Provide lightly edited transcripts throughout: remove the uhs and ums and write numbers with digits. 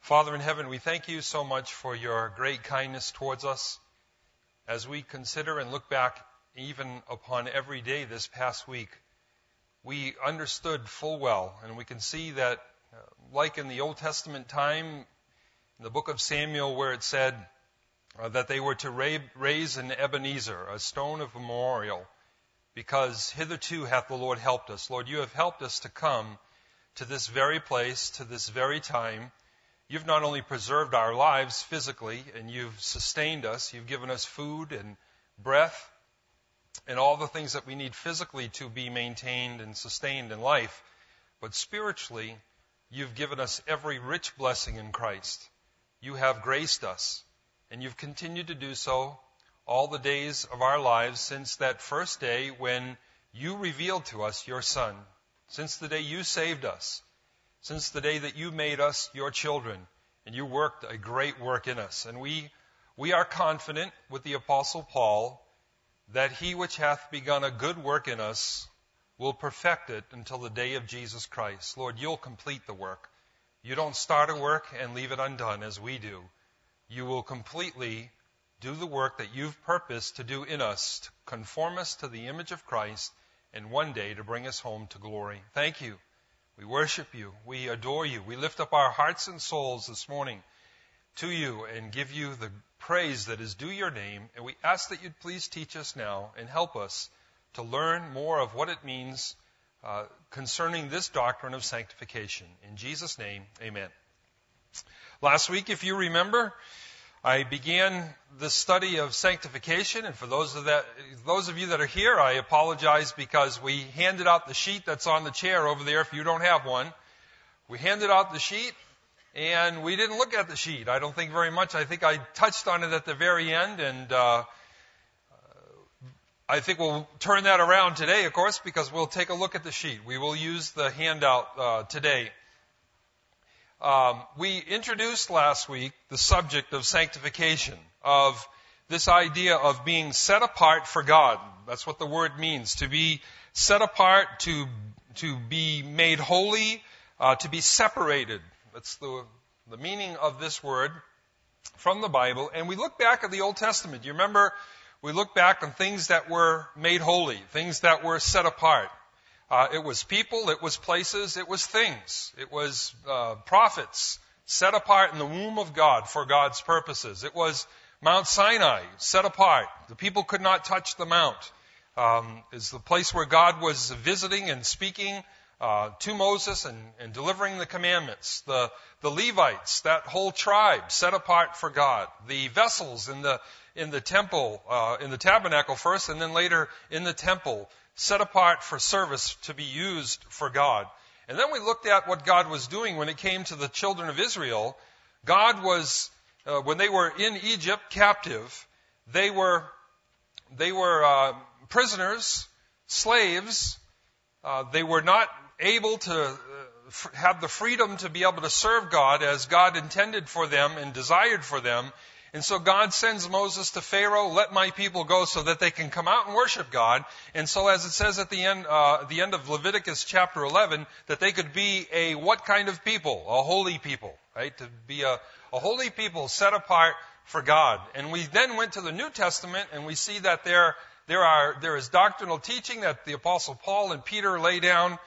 Father in heaven, we thank you so much for your great kindness towards us. As we consider and look back even upon every day this past week, we understood full well, and we can see that, like in the Old Testament time, in the book of Samuel, where it said that they were to raise an Ebenezer, a stone of memorial, because hitherto hath the Lord helped us. Lord, you have helped us to come to this very place, to this very time. You've not only preserved our lives physically, and you've sustained us, you've given us food and breath and all the things that we need physically to be maintained and sustained in life, but spiritually, you've given us every rich blessing in Christ. You have graced us, and you've continued to do so all the days of our lives since that first day when you revealed to us your Son, since the day you saved us, since the day that you made us your children, and you worked a great work in us. And we are confident with the Apostle Paul that he which hath begun a good work in us will perfect it until the day of Jesus Christ. Lord, you'll complete the work. You don't start a work and leave it undone as we do. You will completely do the work that you've purposed to do in us, to conform us to the image of Christ, and one day to bring us home to glory. Thank you. We worship you. We adore you. We lift up our hearts and souls this morning to you and give you the praise that is due your name. And we ask that you'd please teach us now and help us to learn more of what it means concerning this doctrine of sanctification. In Jesus' name, amen. Last week, if you remember, I began the study of sanctification, and for those of you that are here, I apologize because we handed out the sheet that's on the chair over there if you don't have one. We handed out the sheet, and we didn't look at the sheet. I don't think very much. I think I touched on it at the very end, and I think we'll turn that around today, of course, because we'll take a look at the sheet. We will use the handout today. We introduced last week the subject of sanctification, of this idea of being set apart for God. That's what the word means, to be set apart, to be made holy, to be separated. That's the meaning of this word from the Bible. And we look back at the Old Testament. You remember, we look back on things that were made holy, things that were set apart. It was people, it was places, it was things. It was prophets set apart in the womb of God for God's purposes. It was Mount Sinai set apart. The people could not touch the mount. It's the place where God was visiting and speaking to Moses and delivering the commandments. The Levites, that whole tribe set apart for God. The vessels in the temple, in the tabernacle first, and then later in the temple, set apart for service to be used for God. And then we looked at what God was doing when it came to the children of Israel. God was, when they were in Egypt captive, they were prisoners, slaves. They were not able to have the freedom to be able to serve God as God intended for them and desired for them. And so God sends Moses to Pharaoh, let my people go so that they can come out and worship God. And so as it says at the end of Leviticus chapter 11, that they could be a what kind of people? A holy people, right? To be a holy people set apart for God. And we then went to the New Testament and we see that there is doctrinal teaching that the Apostle Paul and Peter lay down.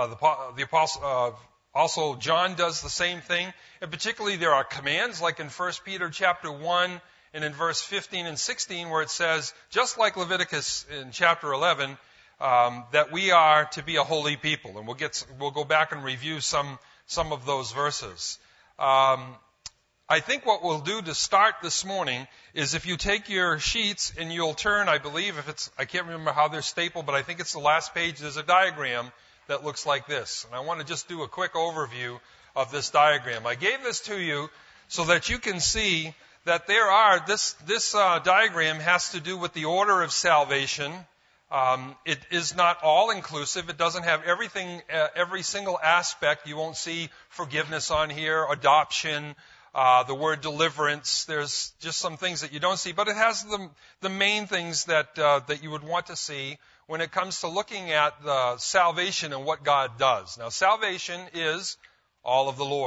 Also, John does the same thing. And particularly there are commands, like in 1 Peter chapter 1 and in verse 15 and 16, where it says, just like Leviticus in chapter 11, that we are to be a holy people. And we'll go back and review some of those verses. I think what we'll do to start this morning is if you take your sheets and you'll turn, I believe, I can't remember how they're stapled, but I think it's the last page, there's a diagram that looks like this. And I want to just do a quick overview of this diagram. I gave this to you so that you can see that this diagram has to do with the order of salvation. It is not all inclusive. It doesn't have everything, every single aspect. You won't see forgiveness on here, adoption, the word deliverance. There's just some things that you don't see, but it has the main things that you would want to see when it comes to looking at the salvation and what God does. Now, salvation is all of the Lord.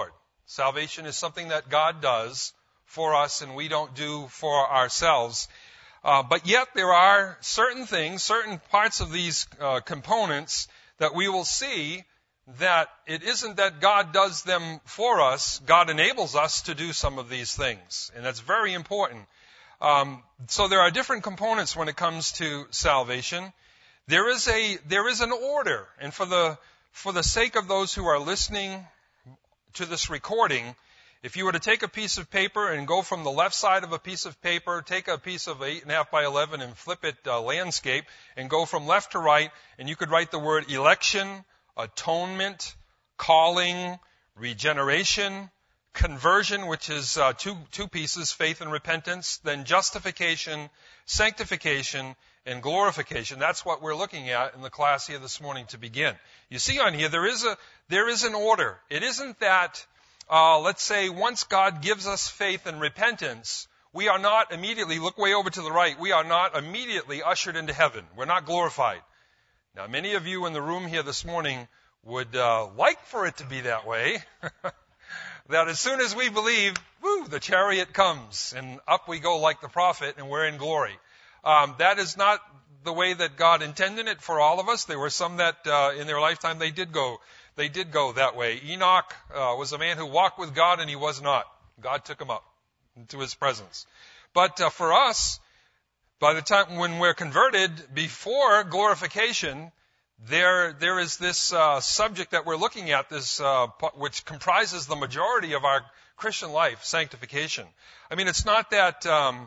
Salvation is something that God does for us and we don't do for ourselves. But yet there are certain things, certain parts of these components that we will see that it isn't that God does them for us. God enables us to do some of these things, and that's very important. So there are different components when it comes to salvation. There is an order, and for the sake of those who are listening to this recording, if you were to take a piece of paper and go from the left side of a piece of paper, take a piece of 8.5 by 11 and flip it landscape, and go from left to right, and you could write the word election, atonement, calling, regeneration, conversion, which is two pieces, faith and repentance, then justification, sanctification, and glorification. That's what we're looking at in the class here this morning to begin. You see on here, there is an order. It isn't that, let's say, once God gives us faith and repentance, we are not immediately, look way over to the right, we are not immediately ushered into heaven. We're not glorified. Now, many of you in the room here this morning would like for it to be that way. That as soon as we believe, the chariot comes, and up we go like the prophet, and we're in glory. That is not the way that God intended it for all of us. There were some that in their lifetime they did go that way. Enoch was a man who walked with God, and he was not. God took him up into his presence. But for us, by the time when we're converted, before glorification, there is this subject that we're looking at, this which comprises the majority of our Christian life, sanctification. I mean, it's not that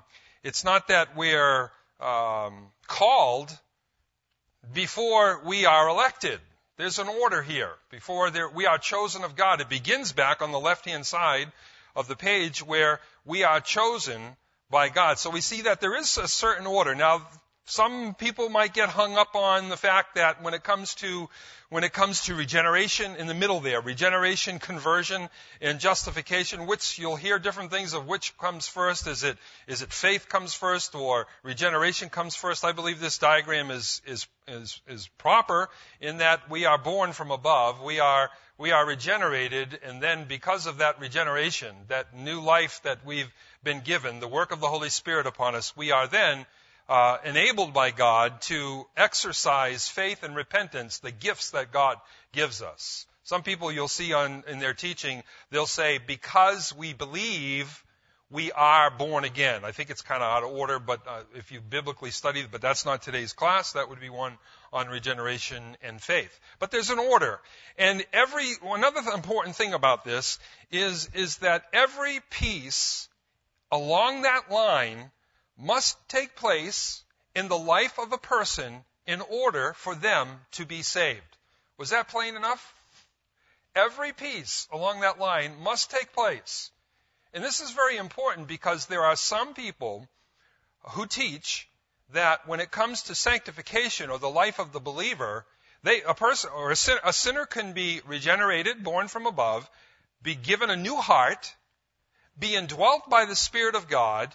we're called before we are elected. There's an order here. We are chosen of God. It begins back on the left-hand side of the page where we are chosen by God. So we see that there is a certain order. Now, some people might get hung up on the fact that when it comes to regeneration, in the middle there, regeneration, conversion, and justification, which you'll hear different things of which comes first. Is it faith comes first or regeneration comes first? I believe this diagram is proper in that we are born from above. We are regenerated, and then because of that regeneration, that new life that we've been given, the work of the Holy Spirit upon us, we are then enabled by God to exercise faith and repentance, the gifts that God gives us. Some people you'll see in their teaching, they'll say, because we believe, we are born again. I think it's kind of out of order, but if you biblically study, but that's not today's class. That would be one on regeneration and faith. But there's an order. And another important thing about this is that every piece along that line must take place in the life of a person in order for them to be saved. Was that plain enough? Every piece along that line must take place. And this is very important because there are some people who teach that when it comes to sanctification or the life of the believer, a sinner can be regenerated, born from above, be given a new heart, be indwelt by the Spirit of God,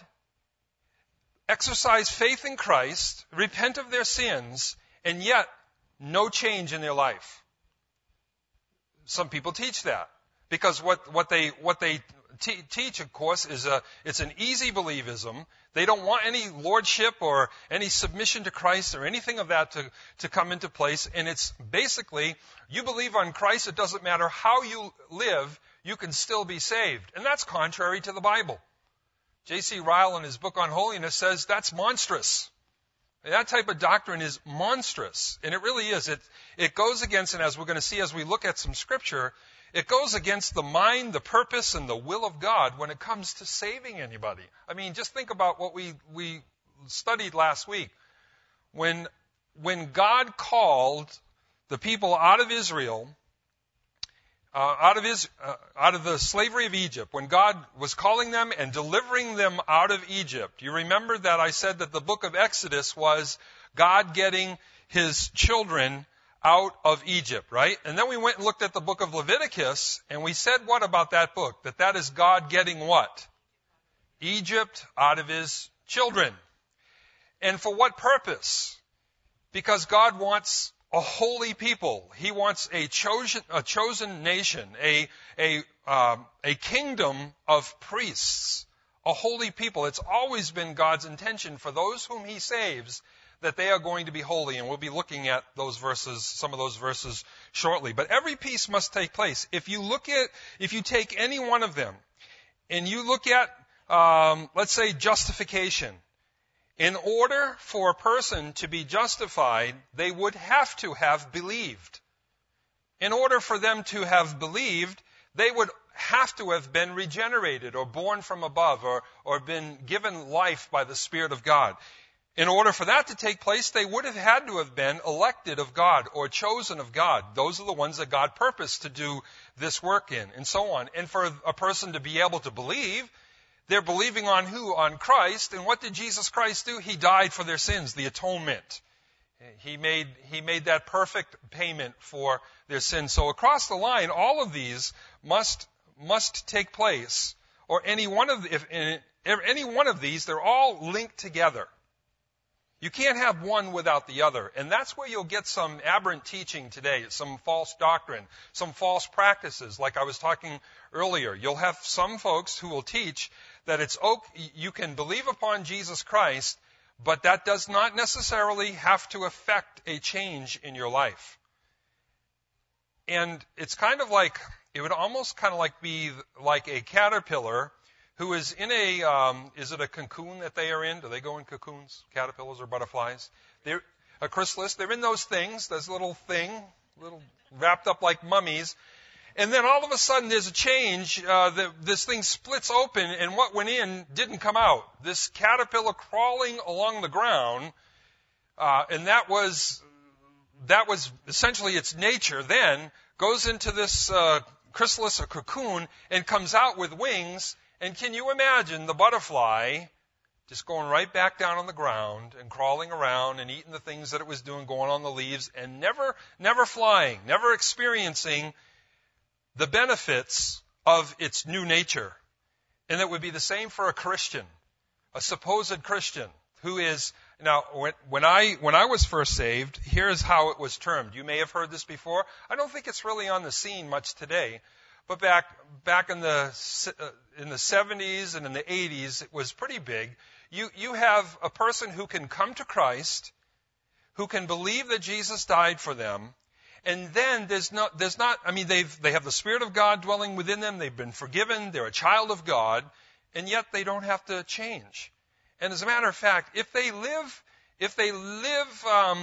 exercise faith in Christ, repent of their sins, and yet no change in their life. Some people teach that because what they teach, of course, is it's an easy believism. They don't want any lordship or any submission to Christ or anything of that to come into place. And it's basically, you believe on Christ, it doesn't matter how you live, you can still be saved. And that's contrary to the Bible. J.C. Ryle in his book on holiness says that's monstrous. That type of doctrine is monstrous. And it really is. It goes against, and as we're going to see as we look at some scripture, it goes against the mind, the purpose, and the will of God when it comes to saving anybody. I mean, just think about what we studied last week. When God called the people out of Israel, out of the slavery of Egypt, when God was calling them and delivering them out of Egypt, you remember that I said that the book of Exodus was God getting his children out of Egypt, right? And then we went and looked at the book of Leviticus, and we said what about that book? That is God getting what? Egypt out of his children. And for what purpose? Because God wants a holy people. He wants a chosen nation, a a kingdom of priests, a holy people. It's always been God's intention for those whom he saves that they are going to be holy. And we'll be looking at those verses, some of those verses shortly. But every piece must take place. If you take any one of them and you look at, let's say, justification, in order for a person to be justified, they would have to have believed. In order for them to have believed, they would have to have been regenerated or born from above or been given life by the Spirit of God. In order for that to take place, they would have had to have been elected of God or chosen of God. Those are the ones that God purposed to do this work in, and so on. And for a person to be able to believe, they're believing on who? On Christ. And what did Jesus Christ do? He died for their sins, the atonement. He made that perfect payment for their sins. So across the line, all of these must take place. Or any one of these, they're all linked together. You can't have one without the other. And that's where you'll get some aberrant teaching today, some false doctrine, some false practices, like I was talking earlier. You'll have some folks who will teach that you can believe upon Jesus Christ, but that does not necessarily have to affect a change in your life. And it's kind of like, it would almost kind of like be like a caterpillar who is in is it a cocoon that they are in? Do they go in cocoons, caterpillars or butterflies? They're a chrysalis. They're in those things, little wrapped up like mummies. And then all of a sudden there's a change. This thing splits open, and what went in didn't come out. This caterpillar crawling along the ground, and that was essentially its nature then, goes into this chrysalis or cocoon and comes out with wings. And can you imagine the butterfly just going right back down on the ground and crawling around and eating the things that it was doing, going on the leaves, and never flying, never experiencing the benefits of its new nature? And it would be the same for a Christian, a supposed Christian, who is, now, when I was first saved, here's how it was termed. You may have heard this before. I don't think it's really on the scene much today. But back in the 70s and in the 80s, it was pretty big. You have a person who can come to Christ, who can believe that Jesus died for them, and then they have the Spirit of God dwelling within them. They've been forgiven. They're a child of God, and yet they don't have to change. And as a matter of fact, if they live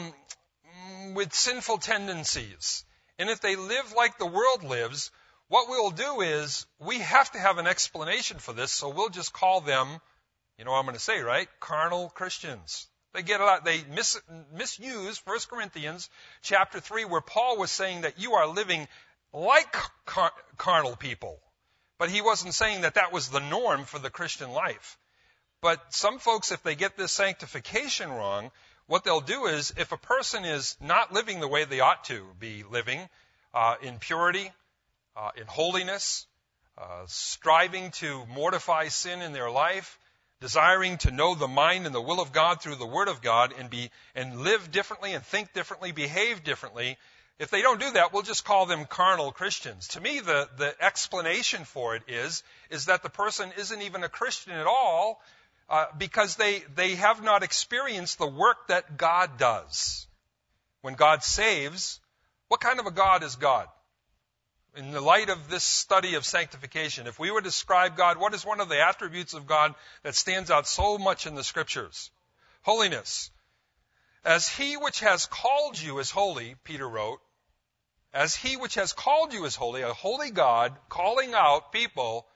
with sinful tendencies, and if they live like the world lives, what we'll do is we have to have an explanation for this, so we'll just call them, you know what I'm going to say, right? Carnal Christians. They misuse 1 Corinthians chapter 3, where Paul was saying that you are living like carnal people. But he wasn't saying that was the norm for the Christian life. But some folks, if they get this sanctification wrong, what they'll do is, if a person is not living the way they ought to be living, in purity, in holiness, striving to mortify sin in their life, desiring to know the mind and the will of God through the Word of God, and live differently and think differently, behave differently. If they don't do that, we'll just call them carnal Christians. To me, the explanation for it is that the person isn't even a Christian at all, because they have not experienced the work that God does. When God saves, what kind of a God is God? In the light of this study of sanctification, if we were to describe God, what is one of the attributes of God that stands out so much in the Scriptures? Holiness. As he which has called you is holy, Peter wrote, as he which has called you is holy, a holy God calling out people,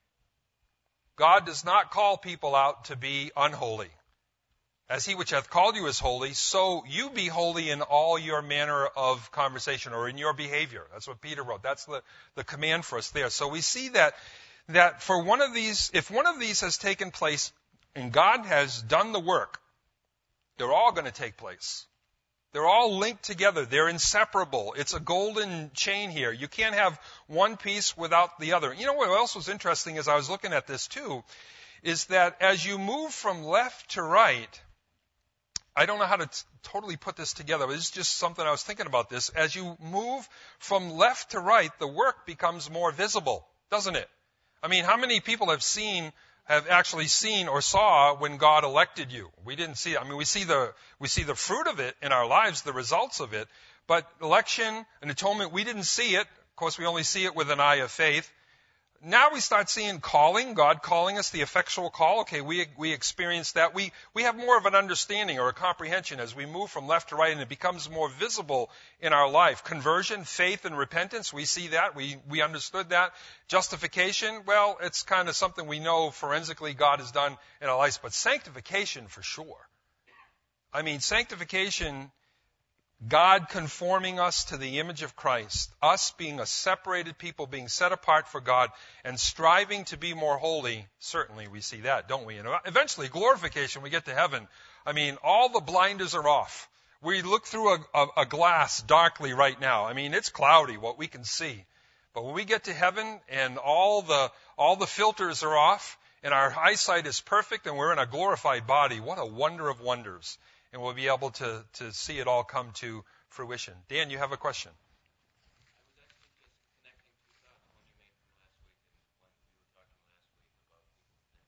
God does not call people out to be unholy. As he which hath called you is holy, so you be holy in all your manner of conversation, or in your behavior. That's what Peter wrote. That's the command for us there. So we see that for one of these, if one of these has taken place and God has done the work, they're all going to take place. They're all linked together. They're inseparable. It's a golden chain here. You can't have one piece without the other. You know what else was interesting as I was looking at this too, is that as you move from left to right, I don't know how to totally put this together, but it's just something I was thinking about this. As you move from left to right, the work becomes more visible. doesn't it? I mean, how many people have actually seen or saw when God elected you? We didn't see it. I mean, we see the fruit of it in our lives, the results of it. But election and atonement, we didn't see it. Of course, we only see it with an eye of faith. Now we start seeing calling, God calling us, the effectual call. Okay, we experience that. We have more of an understanding or a comprehension as we move from left to right, and it becomes more visible in our life. Conversion, faith, and repentance, we see that. We understood that. Justification, well, it's kind of something we know forensically God has done in our lives. But sanctification, for sure. I mean, sanctification, God conforming us to the image of Christ, us being a separated people, being set apart for God, and striving to be more holy, certainly we see that, don't we? And eventually, glorification, we get to heaven. I mean, all the blinders are off. We look through a glass darkly right now. I mean, it's cloudy, what we can see. But when we get to heaven and all the filters are off, and our eyesight is perfect, and we're in a glorified body, what a wonder of wonders. And we'll be able to see it all come to fruition. Dan, you have a question? I was actually just connecting two dots, one you made from last week and one you were talking last week about people tend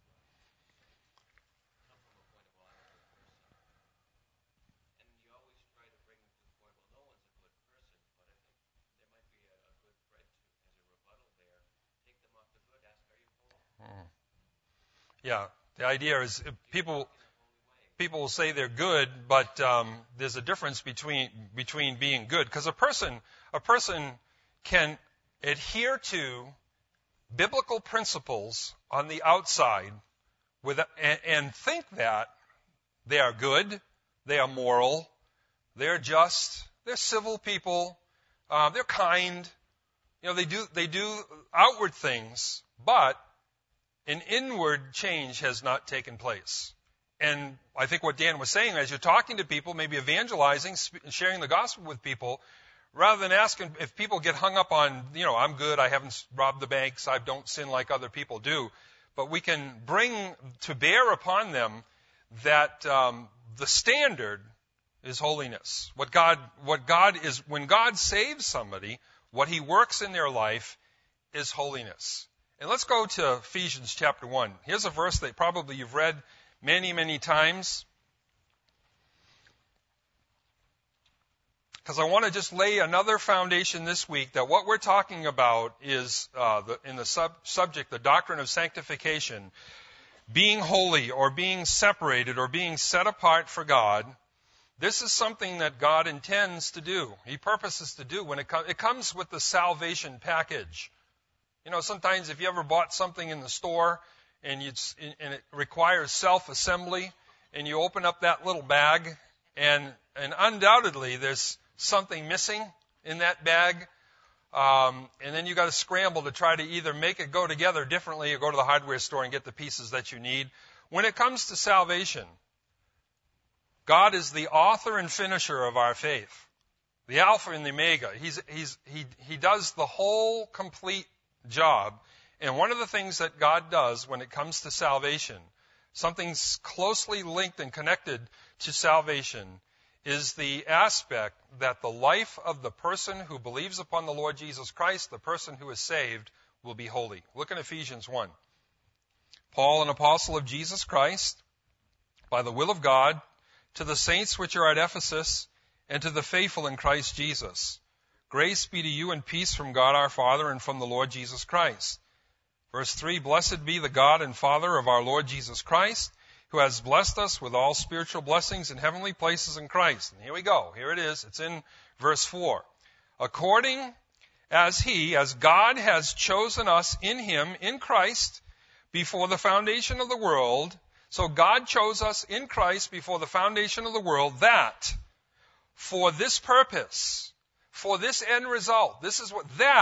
to come from a point of, well, I'm a good person. And you always try to bring them to the point, well, no one's a good person, but I think there might be a good thread as a rebuttal there. Take them off the good, ask, are you holy? Yeah, the idea is people will say they're good, but there's a difference between being good. Because a person can adhere to biblical principles on the outside and think that they are good, they are moral, they're just, they're civil people, they're kind. You know, they do outward things, but an inward change has not taken place. And I think what Dan was saying, as you're talking to people, maybe evangelizing, sharing the gospel with people, rather than asking if people get hung up on, I'm good, I haven't robbed the banks, I don't sin like other people do, but we can bring to bear upon them that the standard is holiness. What God is, when God saves somebody, what He works in their life is holiness. And let's go to Ephesians chapter 1. Here's a verse that probably you've read many, many times. Because I want to just lay another foundation this week that what we're talking about is, in the subject, the doctrine of sanctification, being holy or being separated or being set apart for God. This is something that God intends to do. He purposes to do when it comes with the salvation package. Sometimes if you ever bought something in the store and it requires self-assembly, and you open up that little bag, and undoubtedly there's something missing in that bag, and then you got to scramble to try to either make it go together differently or go to the hardware store and get the pieces that you need. When it comes to salvation, God is the author and finisher of our faith, the Alpha and the Omega. He does the whole complete job. And one of the things that God does when it comes to salvation, something closely linked and connected to salvation, is the aspect that the life of the person who believes upon the Lord Jesus Christ, the person who is saved, will be holy. Look in Ephesians 1. Paul, an apostle of Jesus Christ, by the will of God, to the saints which are at Ephesus, and to the faithful in Christ Jesus. Grace be to you and peace from God our Father and from the Lord Jesus Christ. Verse 3, Blessed be the God and Father of our Lord Jesus Christ, who has blessed us with all spiritual blessings in heavenly places in Christ. And here we go. Here it is. It's in verse 4. According as God has chosen us in Him, in Christ, before the foundation of the world. So God chose us in Christ before the foundation of the world, that for this purpose, for this end result, this is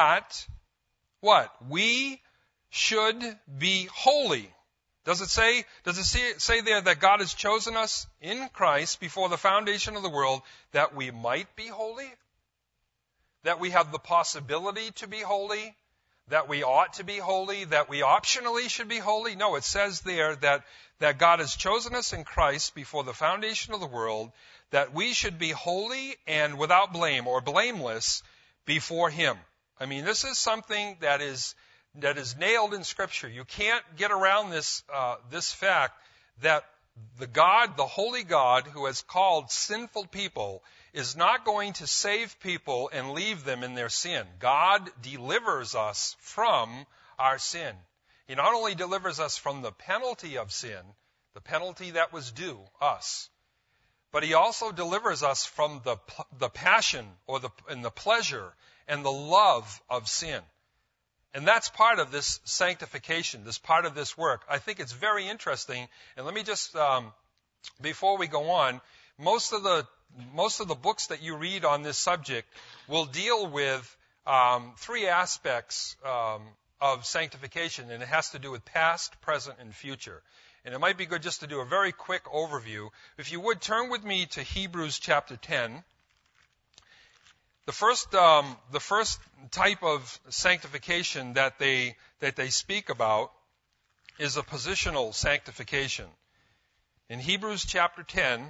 what we should be holy. Does it say there that God has chosen us in Christ before the foundation of the world that we might be holy? That we have the possibility to be holy? That we ought to be holy? That we optionally should be holy? No, it says there that God has chosen us in Christ before the foundation of the world that we should be holy and without blame or blameless before Him. I mean, this is something that is that is nailed in Scripture. You can't get around this fact that the holy God who has called sinful people is not going to save people and leave them in their sin. God delivers us from our sin. He not only delivers us from the penalty of sin, the penalty that was due us, but he also delivers us from the passion and the pleasure and the love of sin. And that's part of this sanctification, this part of this work. I think it's very interesting. And let me just, before we go on, most of the books that you read on this subject will deal with three aspects of sanctification, and it has to do with past, present, and future. And it might be good just to do a very quick overview. If you would, turn with me to Hebrews chapter 10. The first type of sanctification that they speak about is a positional sanctification. In Hebrews chapter 10,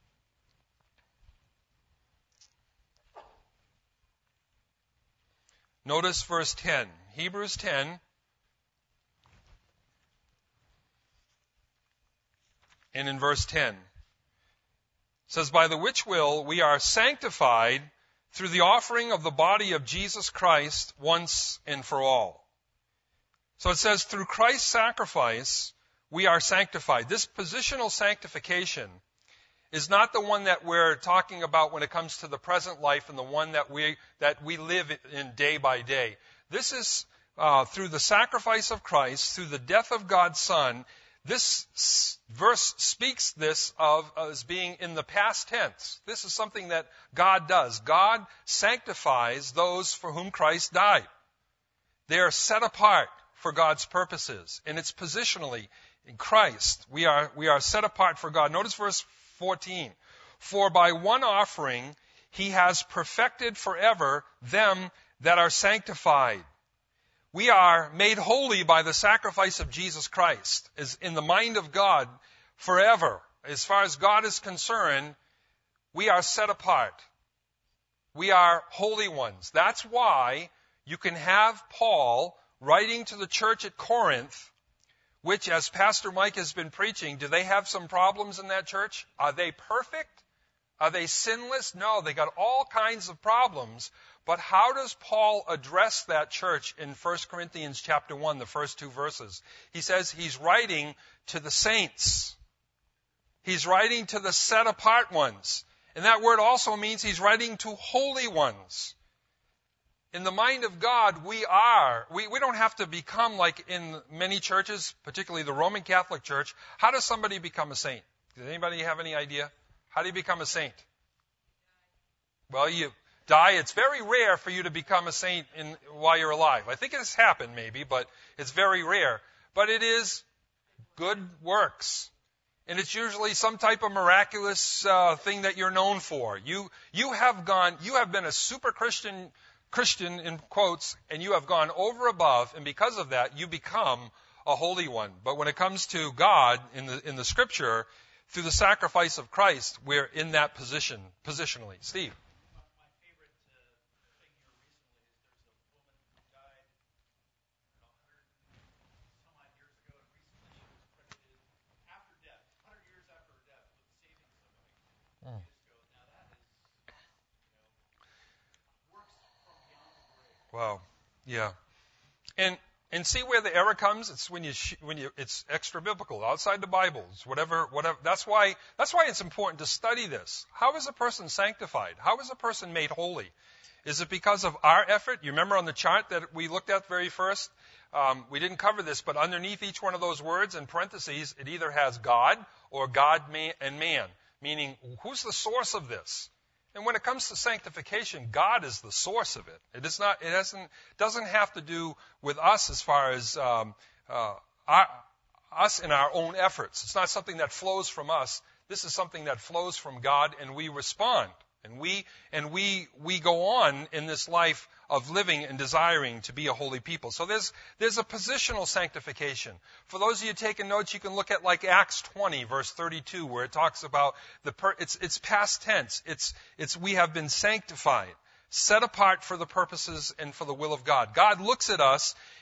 notice verse 10. Hebrews 10, and in verse 10, it says, "By the which will we are sanctified through the offering of the body of Jesus Christ once and for all." So it says, through Christ's sacrifice, we are sanctified. This positional sanctification is not the one that we're talking about when it comes to the present life and the one that we live in day by day. This is through the sacrifice of Christ, through the death of God's Son. This verse speaks this of as being in the past tense. This is something that God does. God sanctifies those for whom Christ died. They are set apart for God's purposes, and it's positionally in Christ. We are set apart for God. Notice verse 14. "For by one offering he has perfected forever them that are sanctified." We are made holy by the sacrifice of Jesus Christ. As in the mind of God forever. As far as God is concerned, we are set apart. We are holy ones. That's why you can have Paul writing to the church at Corinth, which, as Pastor Mike has been preaching, do they have some problems in that church? Are they perfect? Are they sinless? No, they got all kinds of problems. But how does Paul address that church in 1 Corinthians chapter 1, the first two verses? He says he's writing to the saints. He's writing to the set-apart ones. And that word also means he's writing to holy ones. In the mind of God, we don't have to become like in many churches, particularly the Roman Catholic Church. How does somebody become a saint? Does anybody have any idea? How do you become a saint? Well, you die. It's very rare for you to become a saint while you're alive. I think it has happened maybe, but it's very rare. But it is good works. And it's usually some type of miraculous thing that you're known for. You have been a super Christian in quotes, and you have gone over above, and because of that, you become a holy one. But when it comes to God in the Scripture, through the sacrifice of Christ, we're in that position, positionally. Steve? My favorite thing here recently is there's a woman who died, 100 some odd years ago, and recently she was credited after death, 100 years after her death, with saving somebody. Now that is, works from beyond the grave. Wow. Yeah. And see where the error comes? It's when it's extra biblical, outside the Bibles, whatever. That's why it's important to study this. How is a person sanctified? How is a person made holy? Is it because of our effort? You remember on the chart that we looked at very first? We didn't cover this, but underneath each one of those words in parentheses, it either has God or God and man, meaning who's the source of this? And when it comes to sanctification, God is the source of it. It is not. It doesn't have to do with us as far as us in our own efforts. It's not something that flows from us. This is something that flows from God, and we respond. And we go on in this life of living and desiring to be a holy people. So there's a positional sanctification. For those of you taking notes, you can look at like Acts 20, verse 32, where it talks about it's past tense. It's we have been sanctified, set apart for the purposes and for the will of God. God looks at us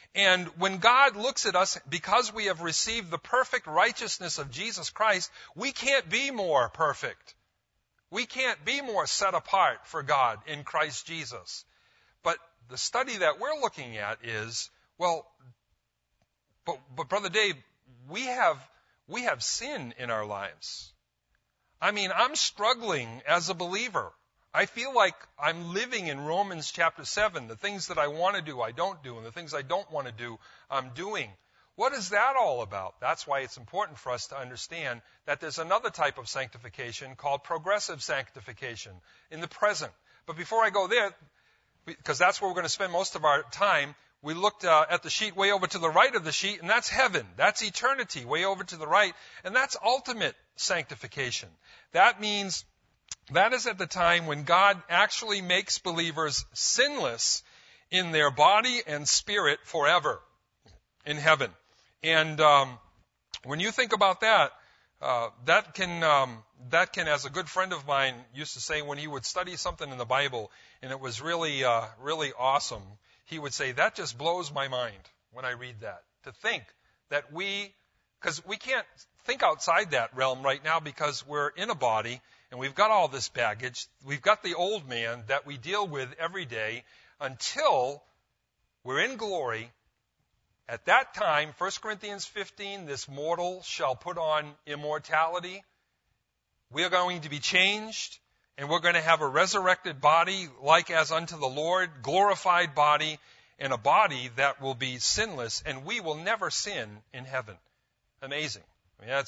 And when God looks at us, because we have received the perfect righteousness of Jesus Christ, we can't be more perfect. We can't be more set apart for God in Christ Jesus. But the study that we're looking at is, well, but Brother Dave, we have sin in our lives. I mean, I'm struggling as a believer. I feel like I'm living in Romans chapter 7. The things that I want to do, I don't do. And the things I don't want to do, I'm doing. What is that all about? That's why it's important for us to understand that there's another type of sanctification called progressive sanctification in the present. But before I go there, because that's where we're going to spend most of our time, we looked at the sheet way over to the right of the sheet, and that's heaven. That's eternity, way over to the right. And that's ultimate sanctification. That means that is at the time when God actually makes believers sinless in their body and spirit forever in heaven. And when you think about that, that can, as a good friend of mine used to say when he would study something in the Bible and it was really awesome, he would say, that just blows my mind when I read that. To think that because we can't think outside that realm right now because we're in a body and we've got all this baggage. We've got the old man that we deal with every day until we're in glory. At that time, 1 Corinthians 15, this mortal shall put on immortality. We are going to be changed, and we're going to have a resurrected body like as unto the Lord, glorified body, and a body that will be sinless, and we will never sin in heaven. Amazing. I mean,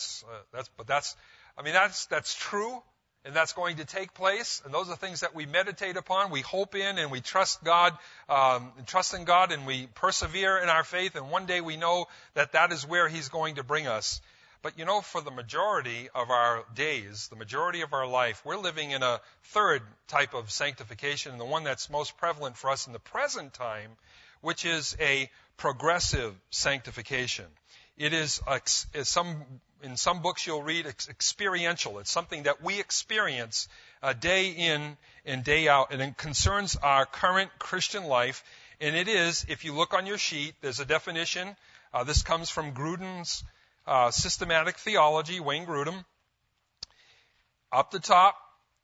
that's true. And that's going to take place. And those are things that we meditate upon, we hope in, and we trust God, trust in God, and we persevere in our faith. And one day we know that that is where He's going to bring us. But you know, for the majority of our days, the majority of our life, we're living in a third type of sanctification, the one that's most prevalent for us in the present time, which is a progressive sanctification. It is in some books you'll read experiential. It's something that we experience day in and day out, and it concerns our current Christian life. And it is, if you look on your sheet, there's a definition. This comes from Gruden's Systematic Theology, Wayne Grudem. Up the top,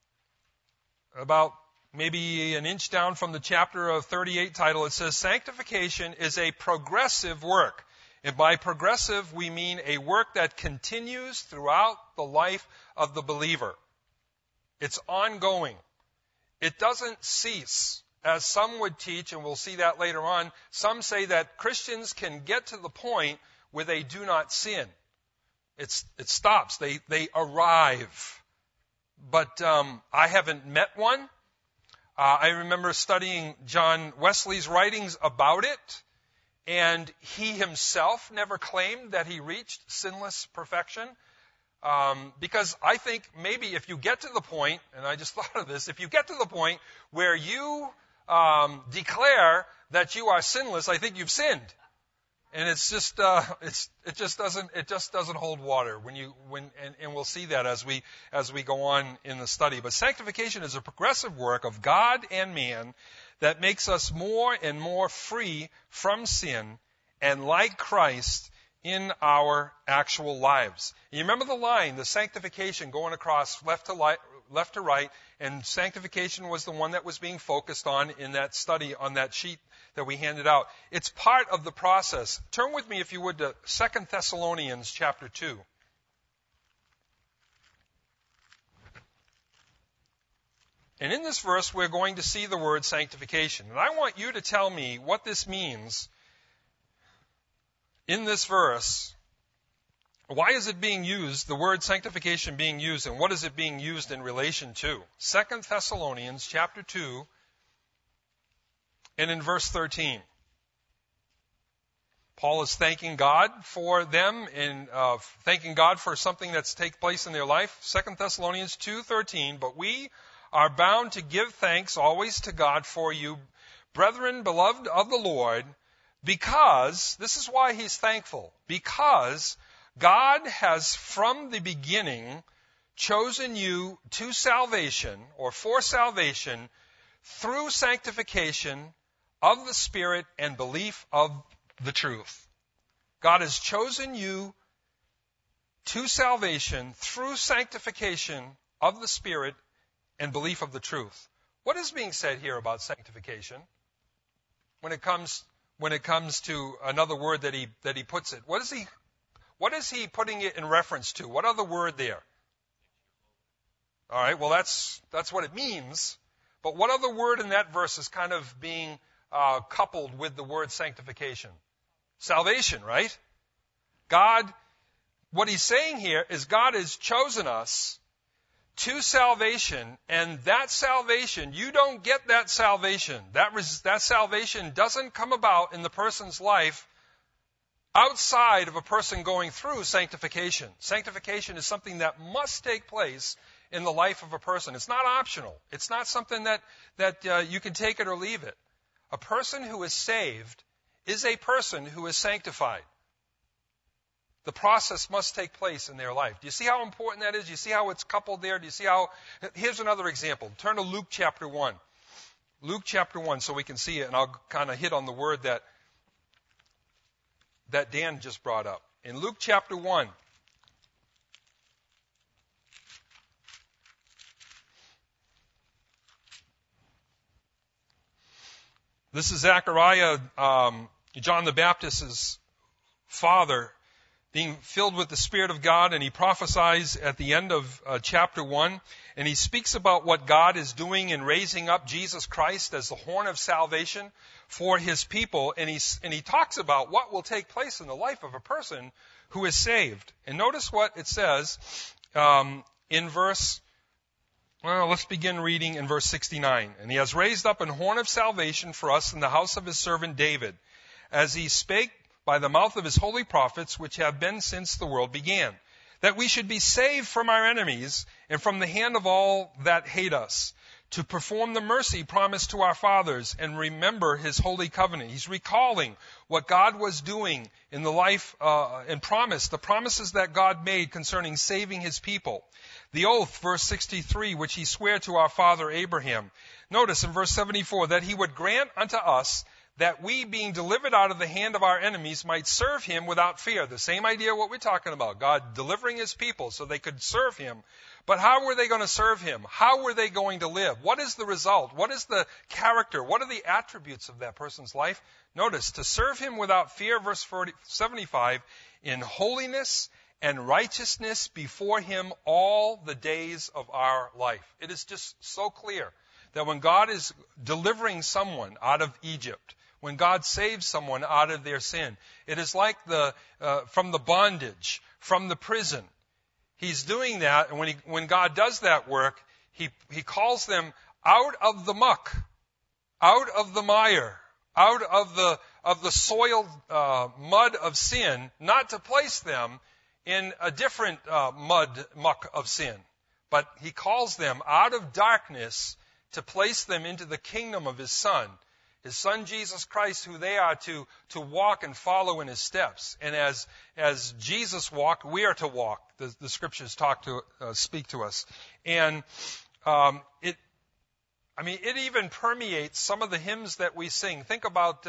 about maybe an inch down from the chapter of 38 title, it says, Sanctification is a progressive work. And by progressive, we mean a work that continues throughout the life of the believer. It's ongoing. It doesn't cease, as some would teach, and we'll see that later on. Some say that Christians can get to the point where they do not sin. It stops. They arrive. But I haven't met one. I remember studying John Wesley's writings about it. And he himself never claimed that he reached sinless perfection. Because I think maybe if you get to the point, and I just thought of this, if you get to the point where you declare that you are sinless, I think you've sinned. And it's just it just doesn't hold water and we'll see that as we go on in the study. But sanctification is a progressive work of God and man that makes us more and more free from sin and like Christ in our actual lives. You remember the line, the sanctification going across left to right, and sanctification was the one that was being focused on in that study on that sheet that we handed out. It's part of the process. Turn with me, if you would, to 2 Thessalonians chapter 2. And in this verse, we're going to see the word sanctification. And I want you to tell me what this means in this verse. Why is it being used, the word sanctification being used, and what is it being used in relation to? 2 Thessalonians chapter 2, and in verse 13. Paul is thanking God for them and thanking God for something that's taken place in their life. 2 Thessalonians 2:13, but we are bound to give thanks always to God for you, brethren, beloved of the Lord, because, this is why he's thankful, because God has from the beginning chosen you to salvation, or for salvation, through sanctification of the Spirit and belief of the truth. God has chosen you to salvation through sanctification of the Spirit and belief of the truth. What is being said here about sanctification? When it comes to another word that he puts it, what is he putting it in reference to? What other word there? All right, well that's what it means. But what other word in that verse is kind of being coupled with the word sanctification? Salvation, right? God, what he's saying here is God has chosen us to salvation, and that salvation, you don't get that salvation. That salvation doesn't come about in the person's life outside of a person going through sanctification. Sanctification is something that must take place in the life of a person. It's not optional. It's not something that you can take it or leave it. A person who is saved is a person who is sanctified. The process must take place in their life. Do you see how important that is? Do you see how it's coupled there? Do you see how... Here's another example. Turn to Luke chapter 1. Luke chapter 1 so we can see it, and I'll kind of hit on the word that Dan just brought up. In Luke chapter 1, this is Zechariah, John the Baptist's father, being filled with the Spirit of God, and he prophesies at the end of chapter 1, and he speaks about what God is doing in raising up Jesus Christ as the horn of salvation for his people, and he talks about what will take place in the life of a person who is saved. And notice what it says in verse, well, let's begin reading in verse 69. And he has raised up an horn of salvation for us in the house of his servant David, as he spake by the mouth of his holy prophets, which have been since the world began, that we should be saved from our enemies and from the hand of all that hate us, to perform the mercy promised to our fathers and remember his holy covenant. He's recalling what God was doing in the life and the promises that God made concerning saving his people. The oath, verse 63, which he sware to our father Abraham. Notice in verse 74, that he would grant unto us that we, being delivered out of the hand of our enemies, might serve him without fear. The same idea what we're talking about. God delivering his people so they could serve him. But how were they going to serve him? How were they going to live? What is the result? What is the character? What are the attributes of that person's life? Notice, to serve him without fear, verse 75, in holiness and righteousness before him all the days of our life. It is just so clear that when God is delivering someone out of Egypt, when God saves someone out of their sin, it is like from the bondage, from the prison. He's doing that, and when God does that work, he calls them out of the muck, out of the mire, out of the soiled mud of sin, not to place them in a different muck of sin, but he calls them out of darkness to place them into the kingdom of his Son Jesus Christ, who they are to walk and follow in his steps. And as Jesus walked, we are to walk. The scriptures speak to us. And it even permeates some of the hymns that we sing. Think about,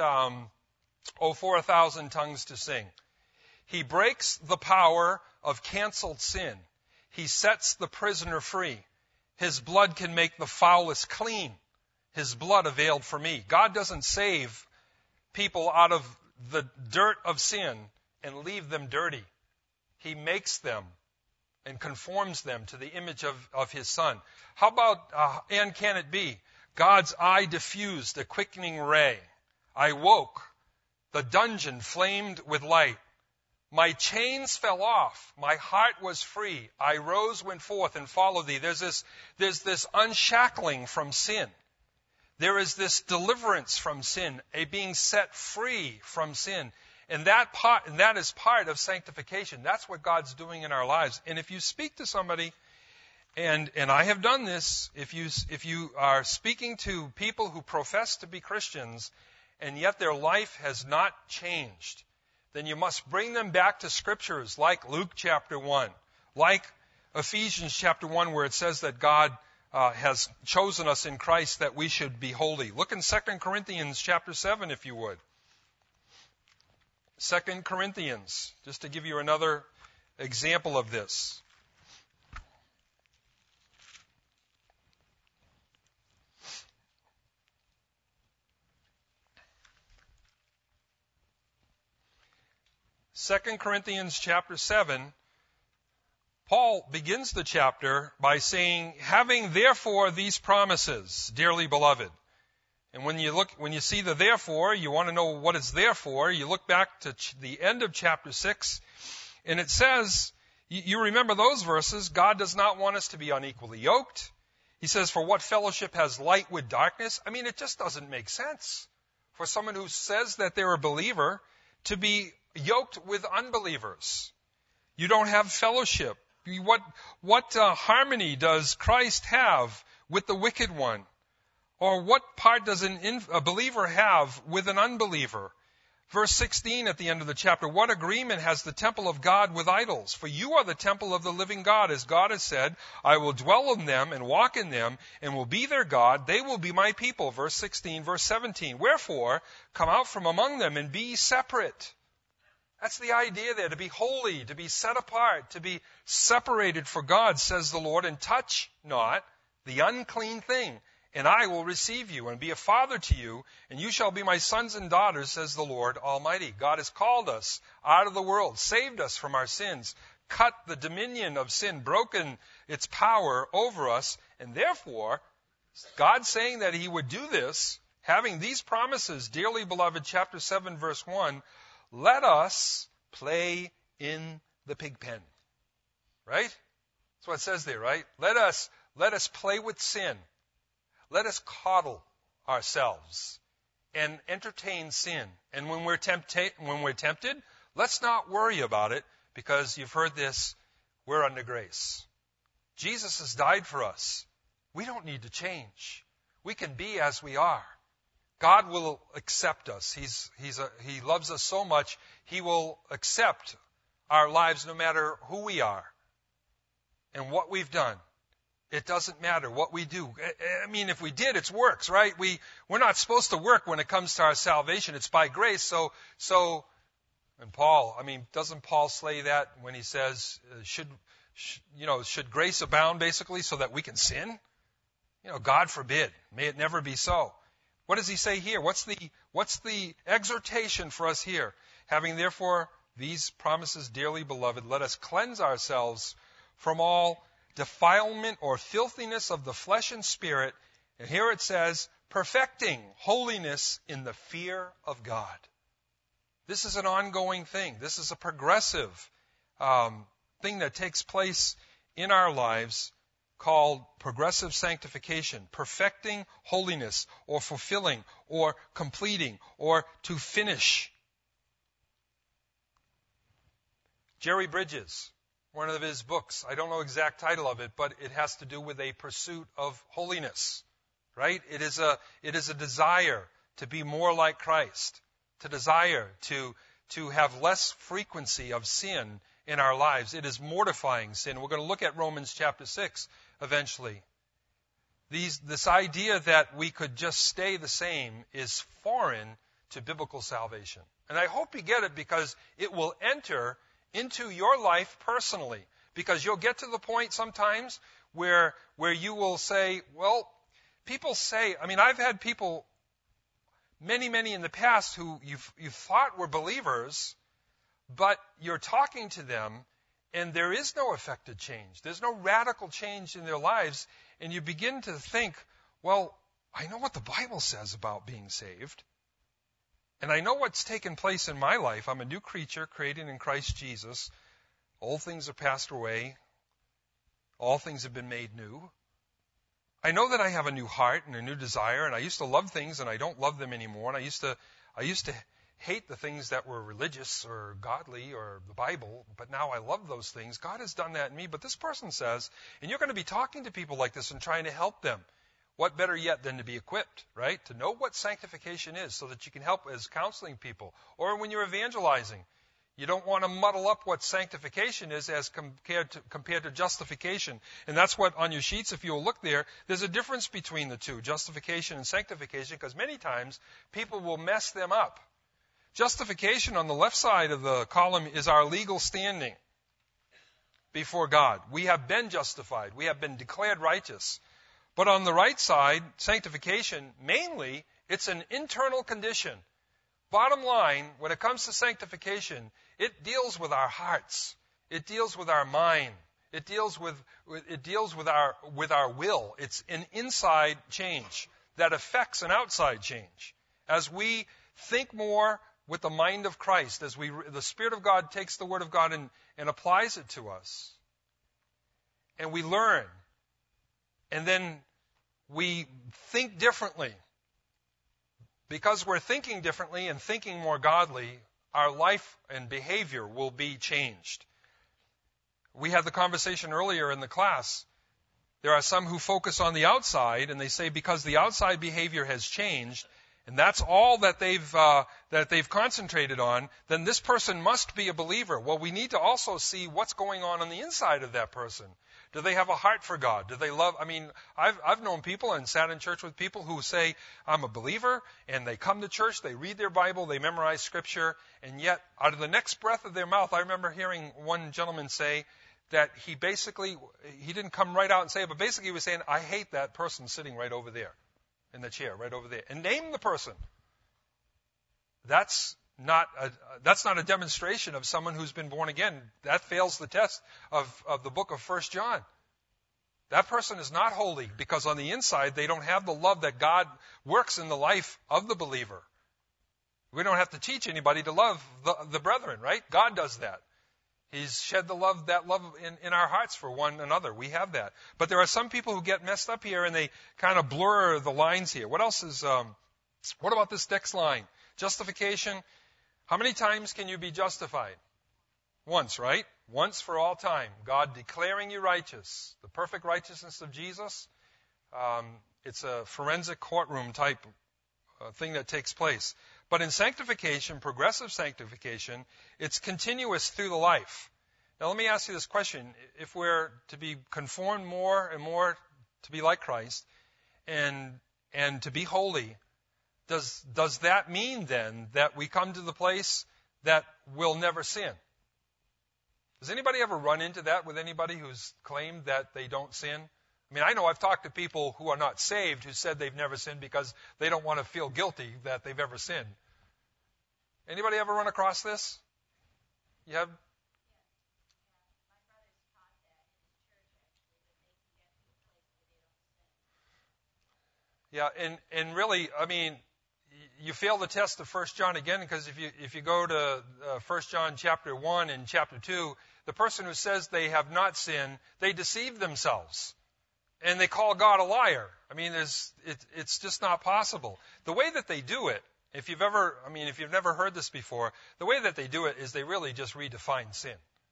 for 1,000 tongues to sing. He breaks the power of canceled sin. He sets the prisoner free. His blood can make the foulest clean. His blood availed for me. God doesn't save people out of the dirt of sin and leave them dirty. He makes them and conforms them to the image of his Son. How about, and can it be? God's eye diffused a quickening ray. I woke. The dungeon flamed with light. My chains fell off. My heart was free. I rose, went forth, and followed thee. There's this unshackling from sin. There is this deliverance from sin, a being set free from sin. And that is part of sanctification. That's what God's doing in our lives. And if you speak to somebody, and I have done this, if you are speaking to people who profess to be Christians, and yet their life has not changed, then you must bring them back to scriptures like Luke chapter 1, like Ephesians chapter 1, where it says that God has chosen us in Christ that we should be holy. Look in 2 Corinthians chapter 7, if you would. 2 Corinthians, just to give you another example of this. Second Corinthians chapter 7, Paul begins the chapter by saying, having therefore these promises, dearly beloved. And when you see the therefore, you want to know what it's there for. You look back to the end of chapter 6, and it says, you remember those verses, God does not want us to be unequally yoked. He says, for what fellowship has light with darkness? I mean, it just doesn't make sense for someone who says that they're a believer to be yoked with unbelievers. You don't have fellowship. What harmony does Christ have with the wicked one? Or what part does a believer have with an unbeliever? Verse 16 at the end of the chapter, what agreement has the temple of God with idols? For you are the temple of the living God, as God has said, I will dwell in them and walk in them and will be their God. They will be my people. Verse 16, verse 17, wherefore come out from among them and be separate. That's the idea there, to be holy, to be set apart, to be separated for God, says the Lord, and touch not the unclean thing. And I will receive you and be a father to you, and you shall be my sons and daughters, says the Lord Almighty. God has called us out of the world, saved us from our sins, cut the dominion of sin, broken its power over us, and therefore, God saying that He would do this, having these promises, dearly beloved, chapter 7, verse 1, let us play in the pig pen. Right? That's what it says there, right? Let us play with sin. Let us coddle ourselves and entertain sin. And when we're tempted, let's not worry about it, because you've heard this, we're under grace. Jesus has died for us. We don't need to change. We can be as we are. God will accept us. He loves us so much, He will accept our lives no matter who we are and what we've done. It doesn't matter what we do. I mean, if we did, it's works, right? We're not supposed to work when it comes to our salvation. It's by grace. So, and Paul, I mean, doesn't Paul say that when he says, should grace abound, basically, so that we can sin? God forbid. May it never be so. What does he say here? What's the exhortation for us here? Having therefore these promises, dearly beloved, let us cleanse ourselves from all defilement or filthiness of the flesh and spirit. And here it says, perfecting holiness in the fear of God. This is an ongoing thing. This is a progressive thing that takes place in our lives, called progressive sanctification, perfecting holiness, or fulfilling, or completing, or to finish. Jerry Bridges, one of his books, I don't know the exact title of it, but it has to do with a pursuit of holiness, right? It is a desire to be more like Christ, to desire to have less frequency of sin in our lives. It is mortifying sin. We're going to look at Romans chapter 6 eventually. This idea that we could just stay the same is foreign to biblical salvation. And I hope you get it, because it will enter into your life personally. Because you'll get to the point sometimes where you will say, well, people say, I mean, I've had people, many in the past, who you thought were believers, but you're talking to them, and there is no effective change. There's no radical change in their lives. And you begin to think, well, I know what the Bible says about being saved. And I know what's taken place in my life. I'm a new creature created in Christ Jesus. Old things have passed away. All things have been made new. I know that I have a new heart and a new desire, and I used to love things and I don't love them anymore. And I used to hate the things that were religious or godly or the Bible, but now I love those things. God has done that in me. But this person says, and you're going to be talking to people like this and trying to help them. What better yet than to be equipped, right? To know what sanctification is, so that you can help as counseling people. Or when you're evangelizing, you don't want to muddle up what sanctification is as compared to justification. And that's what, on your sheets, if you'll look there, there's a difference between the two, justification and sanctification, because many times people will mess them up. Justification on the left side of the column is our legal standing before God. We have been justified. We have been declared righteous. But on the right side, sanctification, mainly, it's an internal condition. Bottom line, when it comes to sanctification, it deals with our hearts. It deals with our mind. It deals with our will. It's an inside change that affects an outside change. As we think more with the mind of Christ, as the Spirit of God takes the Word of God and applies it to us, and we learn, and then we think differently. Because we're thinking differently and thinking more godly, our life and behavior will be changed. We had the conversation earlier in the class. There are some who focus on the outside, and they say because the outside behavior has changed, and that's all that they've concentrated on, then this person must be a believer. Well, we need to also see what's going on the inside of that person. Do they have a heart for God? Do they love? I mean, I've known people and sat in church with people who say, I'm a believer, and they come to church, they read their Bible, they memorize Scripture, and yet out of the next breath of their mouth, I remember hearing one gentleman say that he didn't come right out and say it, but basically he was saying, I hate that person sitting right over there, in the chair, right over there. And name the person. That's not a demonstration of someone who's been born again. That fails the test of the book of 1 John. That person is not holy because on the inside they don't have the love that God works in the life of the believer. We don't have to teach anybody to love the brethren, right? God does that. He's shed that love in our hearts for one another. We have that. But there are some people who get messed up here and they kind of blur the lines here. What else is, what about this next line? Justification. How many times can you be justified? Once, right? Once for all time. God declaring you righteous. The perfect righteousness of Jesus. It's a forensic courtroom type thing that takes place. But in sanctification, progressive sanctification, it's continuous through the life. Now let me ask you this question. If we're to be conformed more and more to be like Christ and to be holy, does that mean then that we come to the place that we'll never sin? Does anybody ever run into that with anybody who's claimed that they don't sin? I mean, I know I've talked to people who are not saved who said they've never sinned because they don't want to feel guilty that they've ever sinned. Anybody ever run across this? You have? Yeah, and really, I mean, you fail the test of 1 John again because if you go to 1 John chapter 1 and chapter 2, the person who says they have not sinned, they deceive themselves. And they call God a liar. I mean, it's just not possible. The way that they do it, if you've never heard this before, the way that they do it is they really just redefine sin.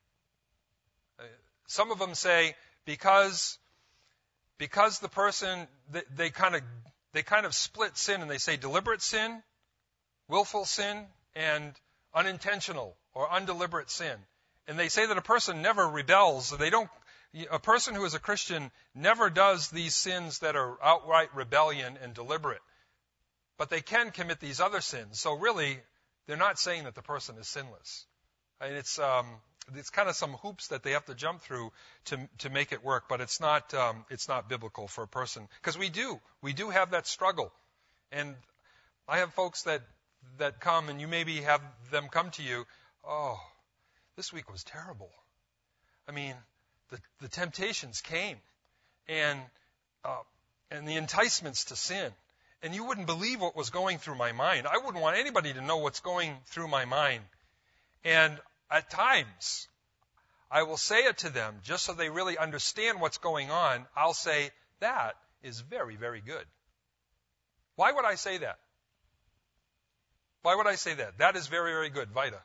Some of them say because the person, they kind of split sin and they say deliberate sin, willful sin, and unintentional or undeliberate sin. And they say that a person never rebels. A person who is a Christian never does these sins that are outright rebellion and deliberate. But they can commit these other sins. So really, they're not saying that the person is sinless. I mean, it's kind of some hoops that they have to jump through to make it work. But it's not biblical for a person. Because we do have that struggle. And I have folks that come, and you maybe have them come to you, oh, this week was terrible. I mean, the temptations came, and the enticements to sin, and you wouldn't believe what was going through my mind. I wouldn't want anybody to know what's going through my mind. And at times, I will say it to them just so they really understand what's going on. I'll say, that is very, very good. Why would I say that? Why would I say that? That is very, very good. Vida.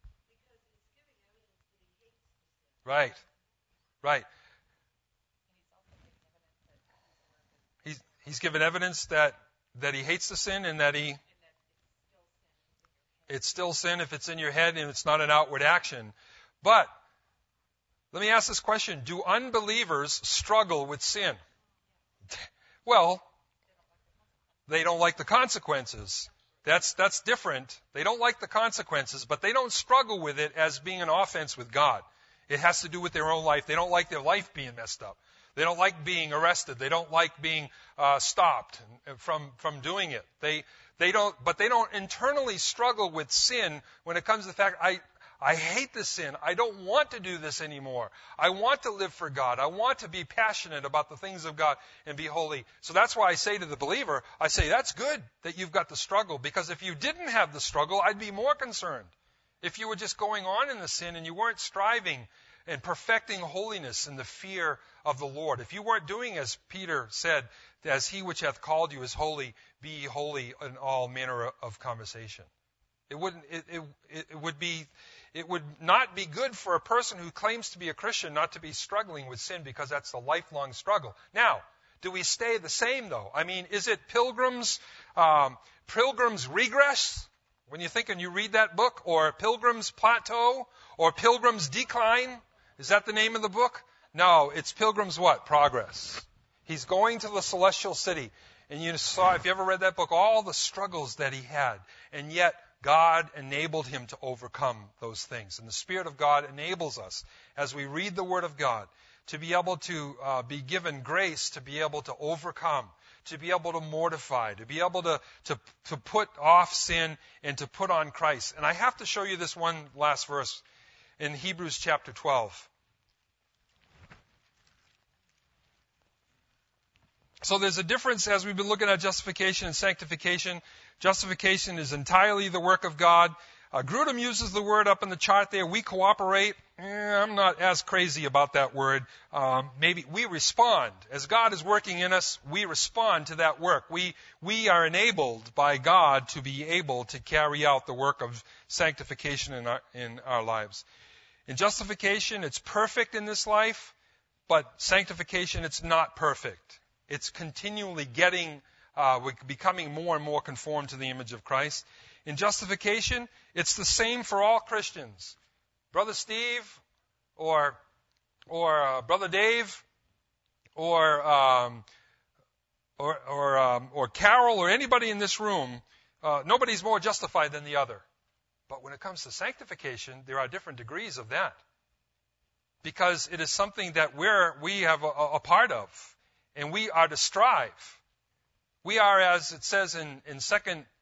Right. Right. He's given evidence that he hates the sin and that it's still sin if it's in your head and it's not an outward action. But let me ask this question. Do unbelievers struggle with sin? Well, they don't like the consequences. That's different. They don't like the consequences, but they don't struggle with it as being an offense with God. It has to do with their own life. They don't like their life being messed up. They don't like being arrested. They don't like being stopped from doing it. They don't internally struggle with sin when it comes to the fact, I hate this sin. I don't want to do this anymore. I want to live for God. I want to be passionate about the things of God and be holy. So that's why I say to the believer, I say, that's good that you've got the struggle, because if you didn't have the struggle, I'd be more concerned. If you were just going on in the sin and you weren't striving and perfecting holiness in the fear of the Lord, if you weren't doing as Peter said, as he which hath called you is holy, be ye holy in all manner of conversation. It would not be good for a person who claims to be a Christian not to be struggling with sin, because that's a lifelong struggle. Now, do we stay the same though? I mean, is it Pilgrim's Regress? When you think and you read that book, or Pilgrim's Plateau, or Pilgrim's Decline? Is that the name of the book? No, it's Pilgrim's what? Progress. He's going to the celestial city. And you saw, if you ever read that book, all the struggles that he had. And yet, God enabled him to overcome those things. And the Spirit of God enables us, as we read the Word of God, to be able to be given grace to be able to overcome, to be able to mortify, to be able to put off sin and to put on Christ. And I have to show you this one last verse in Hebrews chapter 12. So there's a difference as we've been looking at justification and sanctification. Justification is entirely the work of God. Grudem uses the word up in the chart there. We cooperate. I'm not as crazy about that word. Maybe we respond. As God is working in us, we respond to that work. We are enabled by God to be able to carry out the work of sanctification in our lives. In justification, it's perfect in this life, but sanctification, it's not perfect. It's continually becoming more and more conformed to the image of Christ. In justification, it's the same for all Christians. Brother Steve, or Brother Dave, or Carol, or anybody in this room, nobody's more justified than the other. But when it comes to sanctification, there are different degrees of that, because it is something that we have a part of. And we are to strive. We are, as it says in 2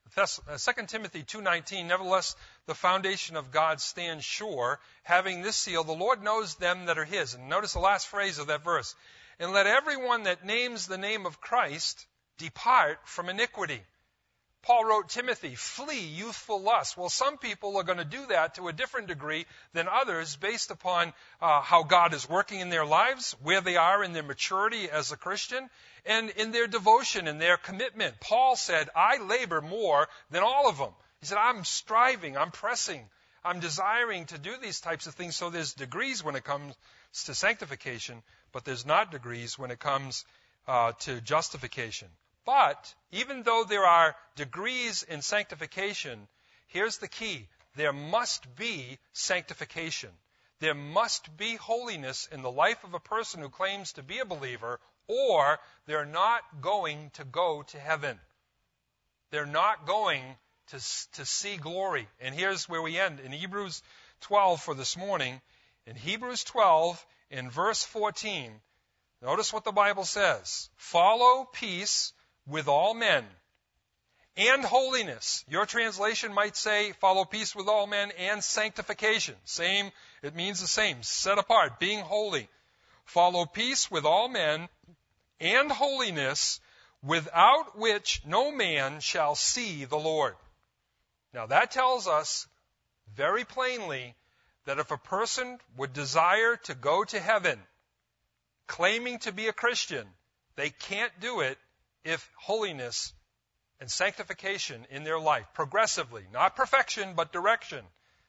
Timothy 2:19, nevertheless, the foundation of God stands sure, having this seal, the Lord knows them that are his. And notice the last phrase of that verse. And let everyone that names the name of Christ depart from iniquity. Paul wrote Timothy, flee youthful lust. Well, some people are going to do that to a different degree than others based upon how God is working in their lives, where they are in their maturity as a Christian, and in their devotion and their commitment. Paul said, I labor more than all of them. He said, I'm striving, I'm pressing, I'm desiring to do these types of things. So there's degrees when it comes to sanctification, but there's not degrees when it comes to justification. But even though there are degrees in sanctification, here's the key. There must be sanctification. There must be holiness in the life of a person who claims to be a believer, or they're not going to go to heaven. They're not going to see glory. And here's where we end. In Hebrews 12 for this morning, in Hebrews 12, in verse 14, notice what the Bible says. Follow peace with all men, and holiness. Your translation might say, follow peace with all men and sanctification. Same, it means the same. Set apart, being holy. Follow peace with all men and holiness, without which no man shall see the Lord. Now that tells us very plainly that if a person would desire to go to heaven, claiming to be a Christian, they can't do it if holiness and sanctification in their life, progressively, not perfection, but direction.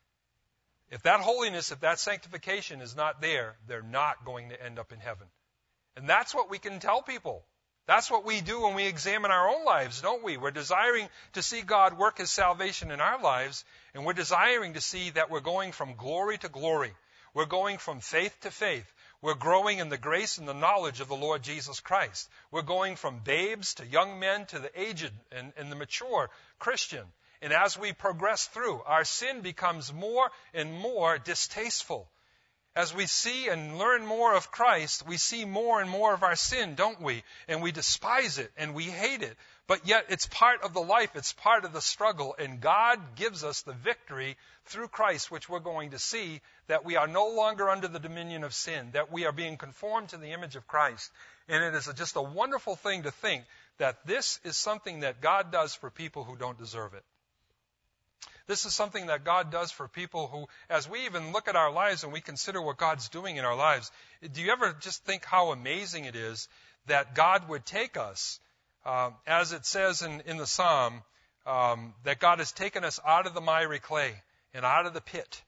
If that holiness, if that sanctification is not there, they're not going to end up in heaven. And that's what we can tell people. That's what we do when we examine our own lives, don't we? We're desiring to see God work his salvation in our lives, and we're desiring to see that we're going from glory to glory. We're going from faith to faith. We're growing in the grace and the knowledge of the Lord Jesus Christ. We're going from babes to young men to the aged and the mature Christian. And as we progress through, our sin becomes more and more distasteful. As we see and learn more of Christ, we see more and more of our sin, don't we? And we despise it and we hate it. But yet it's part of the life, it's part of the struggle, and God gives us the victory through Christ, which we're going to see, that we are no longer under the dominion of sin, that we are being conformed to the image of Christ. And it is just a wonderful thing to think that this is something that God does for people who don't deserve it. This is something that God does for people who, as we even look at our lives and we consider what God's doing in our lives, do you ever just think how amazing it is that God would take us, as it says in the Psalm, that God has taken us out of the miry clay and out of the pit,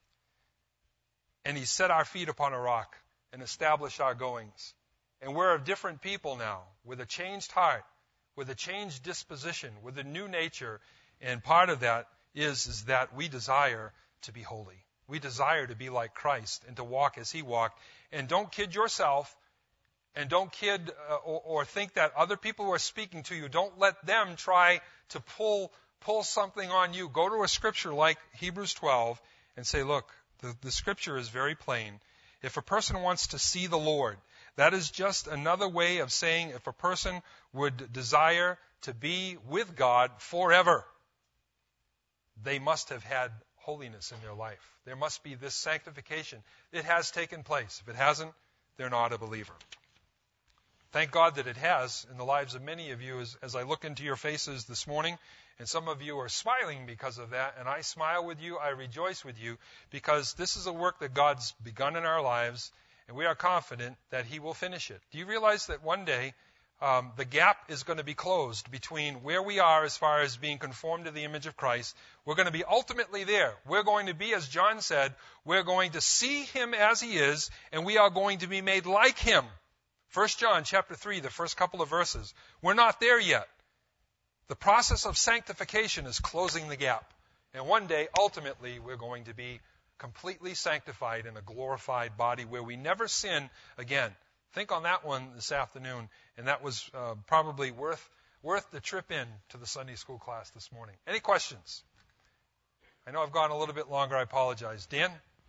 and He set our feet upon a rock and established our goings. And we're a different people now, with a changed heart, with a changed disposition, with a new nature, and part of that is that we desire to be holy. We desire to be like Christ and to walk as He walked. And don't kid yourself, and don't kid or think that other people who are speaking to you, don't let them try to pull something on you. Go to a scripture like Hebrews 12 and say, look, the scripture is very plain. If a person wants to see the Lord, that is just another way of saying if a person would desire to be with God forever, they must have had holiness in their life. There must be this sanctification. It has taken place. If it hasn't, they're not a believer. Thank God that it has in the lives of many of you as I look into your faces this morning. And some of you are smiling because of that. And I smile with you. I rejoice with you because this is a work that God's begun in our lives. And we are confident that He will finish it. Do you realize that one day the gap is going to be closed between where we are as far as being conformed to the image of Christ? We're going to be ultimately there. We're going to be, as John said, we're going to see Him as He is, and we are going to be made like Him. 1 John chapter 3, the first couple of verses. We're not there yet. The process of sanctification is closing the gap. And one day, ultimately, we're going to be completely sanctified in a glorified body where we never sin again. Think on that one this afternoon, and that was probably worth the trip in to the Sunday school class this morning. Any questions? I know I've gone a little bit longer. I apologize. Dan?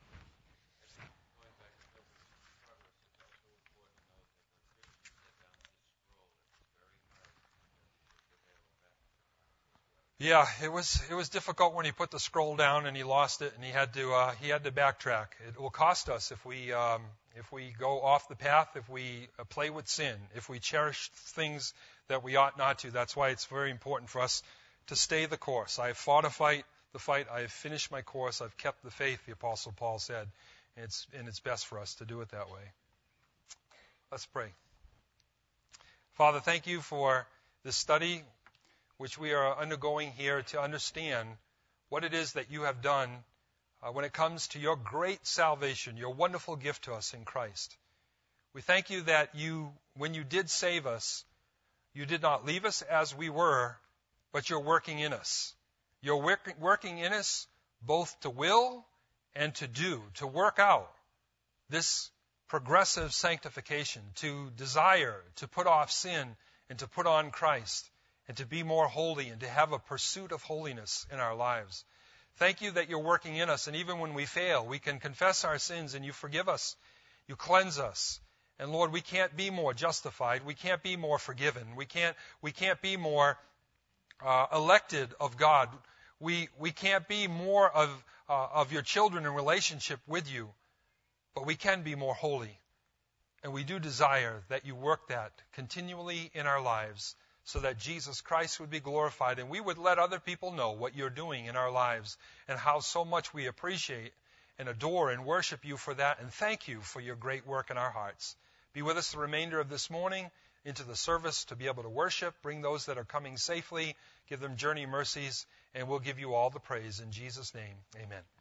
Yeah, it was difficult when he put the scroll down and he lost it and he had to backtrack. It will cost us if we go off the path, if we play with sin, if we cherish things that we ought not to. That's why it's very important for us to stay the course. I have fought the fight. I have finished my course. I've kept the faith, the Apostle Paul said. And it's best for us to do it that way. Let's pray. Father, thank you for this study which we are undergoing here to understand what it is that you have done when it comes to your great salvation, your wonderful gift to us in Christ. We thank you that when you did save us, you did not leave us as we were, but you're working in us. You're working in us both to will and to do, to work out this progressive sanctification, to desire, to put off sin and to put on Christ, and to be more holy and to have a pursuit of holiness in our lives. Thank you that you're working in us, and even when we fail, we can confess our sins and you forgive us. You cleanse us. And Lord, we can't be more justified. We can't be more forgiven. We can't be more elected of God. We can't be more of your children in relationship with you, but we can be more holy. And we do desire that you work that continually in our lives, so that Jesus Christ would be glorified and we would let other people know what you're doing in our lives and how so much we appreciate and adore and worship you for that, and thank you for your great work in our hearts. Be with us the remainder of this morning into the service to be able to worship, bring those that are coming safely, give them journey mercies, and we'll give you all the praise in Jesus' name. Amen.